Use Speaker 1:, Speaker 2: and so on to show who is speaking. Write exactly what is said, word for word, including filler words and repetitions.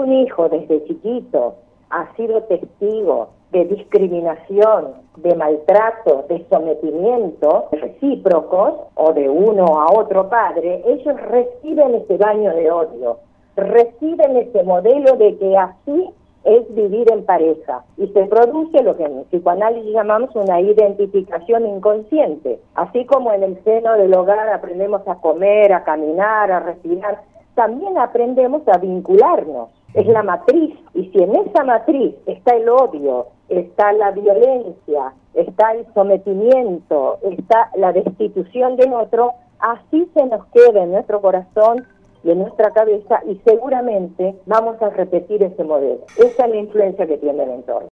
Speaker 1: un hijo desde chiquito ha sido testigo de discriminación, de maltrato, de sometimiento recíprocos o de uno a otro padre, ellos reciben ese baño de odio, reciben ese modelo de que así es vivir en pareja y se produce lo que en psicoanálisis llamamos una identificación inconsciente. Así como en el seno del hogar aprendemos a comer, a caminar, a respirar, también aprendemos a vincularnos. Es la matriz, y si en esa matriz está el odio, está la violencia, está el sometimiento, está la destitución del otro, así se nos queda en nuestro corazón y en nuestra cabeza, y seguramente vamos a repetir ese modelo. Esa es la influencia que tiene el entorno.